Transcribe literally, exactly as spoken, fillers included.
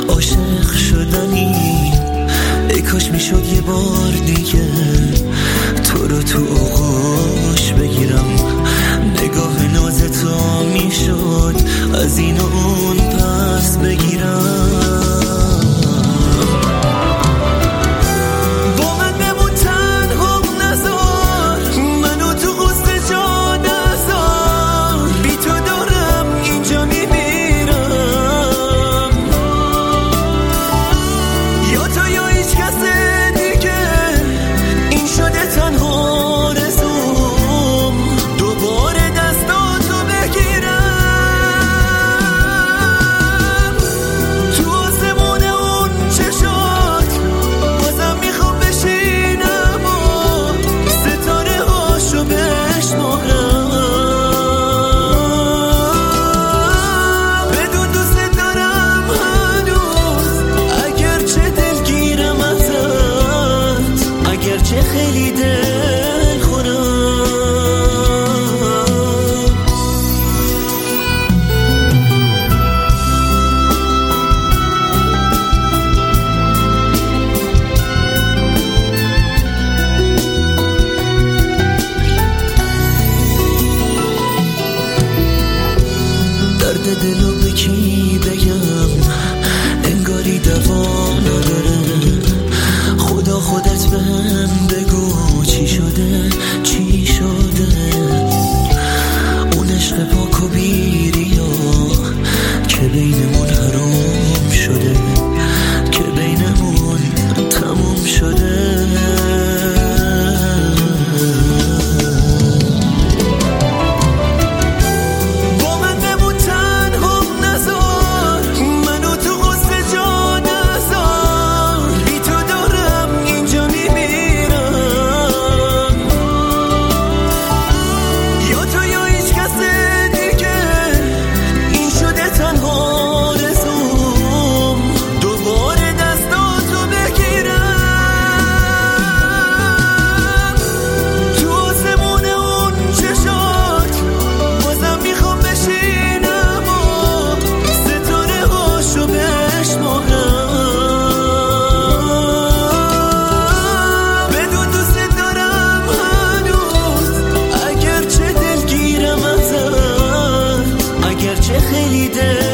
عاشق شدنی، ای کاش میشد یه بار دیگه تو رو تو آغوش بگیرم. نگاه ناز تو میشد از این و اون پس بگیرم. خیلی دل خورم درد دلو به کی بگم، انگاری دوا نداره. خدا خودت به هم بگو چی شده چی شده. اون عشق پاک و بیریا که بینمون حرام شده، که بینمون تموم شده. خیلی دل